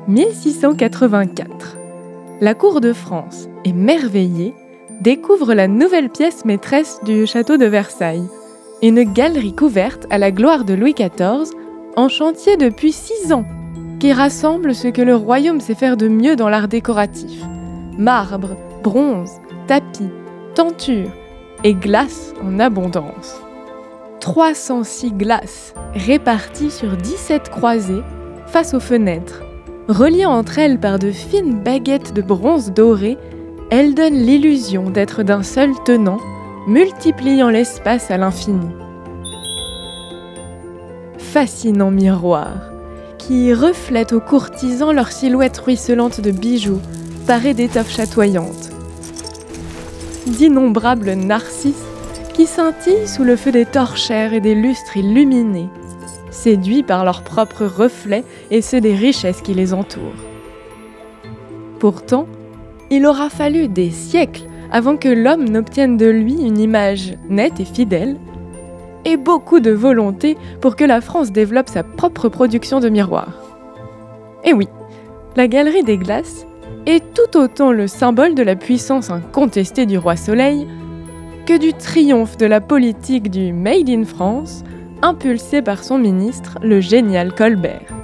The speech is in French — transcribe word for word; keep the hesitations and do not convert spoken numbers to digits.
mille six cent quatre-vingt-quatre. La cour de France, émerveillée, découvre la nouvelle pièce maîtresse du château de Versailles, une galerie couverte à la gloire de Louis quatorze, en chantier depuis six ans, qui rassemble ce que le royaume sait faire de mieux dans l'art décoratif. Marbre, bronze, tapis, tentures et glace en abondance. trois cent six glaces réparties sur dix-sept croisées face aux fenêtres. Reliées entre elles par de fines baguettes de bronze doré, elles donnent l'illusion d'être d'un seul tenant, multipliant l'espace à l'infini. Fascinant miroir, qui reflète aux courtisans leur silhouette ruisselante de bijoux, parés d'étoffes chatoyantes. D'innombrables narcisses qui scintillent sous le feu des torchères et des lustres illuminés, séduits par leurs propres reflets et ceux des richesses qui les entourent. Pourtant, il aura fallu des siècles avant que l'homme n'obtienne de lui une image nette et fidèle, et beaucoup de volonté pour que la France développe sa propre production de miroirs. Et oui, la Galerie des Glaces est tout autant le symbole de la puissance incontestée du roi Soleil que du triomphe de la politique du Made in France, impulsé par son ministre, le génial Colbert.